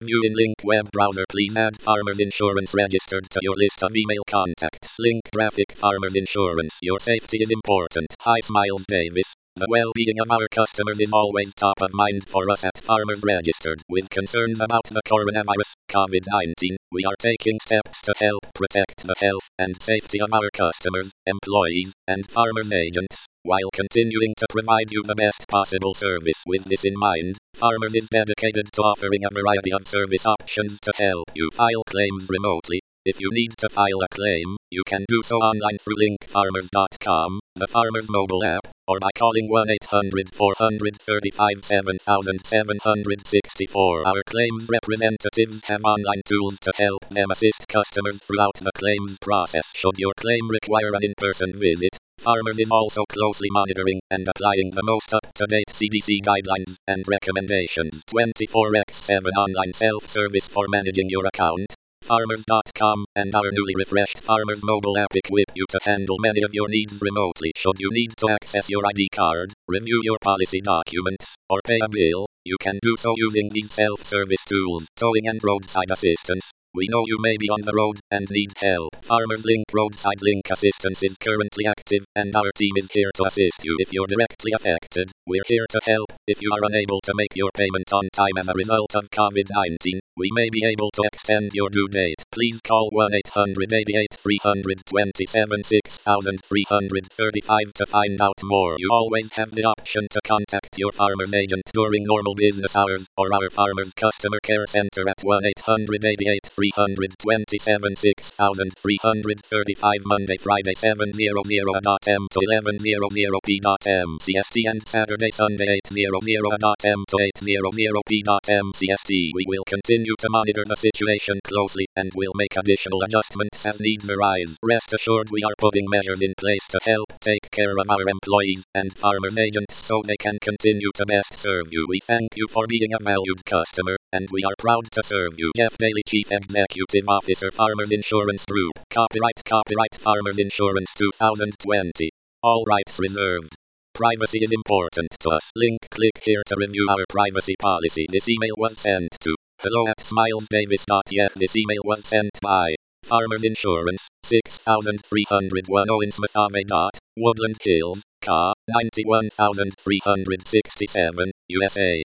View in link web browser. Please add Farmers Insurance registered to your list of email contacts. Link graphic. Farmers Insurance. Your safety is important. Hi, Smiles Davis. The well-being of our customers is always top of mind for us at Farmers Registered. With concerns about the coronavirus, COVID-19, we are taking steps to help protect the health and safety of our customers, employees, and farmers agents, while continuing to provide you the best possible service. With this in mind, Farmers is dedicated to offering a variety of service options to help you file claims remotely. If you need to file a claim, you can do so online through linkfarmers.com, the Farmers mobile app, or by calling 1-800-435-7764. Our claims representatives have online tools to help them assist customers throughout the claims process. Should your claim require an in-person visit, Farmers is also closely monitoring and applying the most up-to-date CDC guidelines and recommendations. 24x7 online self-service for managing your account. Farmers.com and our newly refreshed Farmers mobile app equip you to handle many of your needs remotely. Should you need to access your ID card, review your policy documents, or pay a bill, you can do so using these self-service tools. Towing and roadside assistance. We know you may be on the road and need help. Farmers Link Roadside Link Assistance is currently active, and our team is here to assist you if you're directly affected. We're here to help. If you are unable to make your payment on time as a result of COVID-19, we may be able to extend your due date. Please call 1-800-88-327-6335 to find out more. You always have the option to contact your farmer's agent during normal business hours, or our Farmers Customer Care Center at 1-800-88-327-6335 Monday, Friday 7:00 to 11:00 p.m. CST and Saturday, Sunday 8:00 to 8:00 p.m. CST. We will continue to monitor the situation closely and will make additional adjustments as needs arise. Rest assured, we are putting measures in place to help take care of our employees and farmers agents so they can continue to best serve you. We thank you for being a valued customer, and we are proud to serve you. Jeff Daly, Chief Executive Officer, Farmers Insurance Group. Copyright Farmers Insurance 2020. All rights reserved. Privacy is important to us. Link click here to review our privacy policy. This email was sent to hello@smilesdavis.net. This email was sent by Farmers Insurance, 6301 Owensmith Ave. Woodland Hills, Ca. 91367, USA.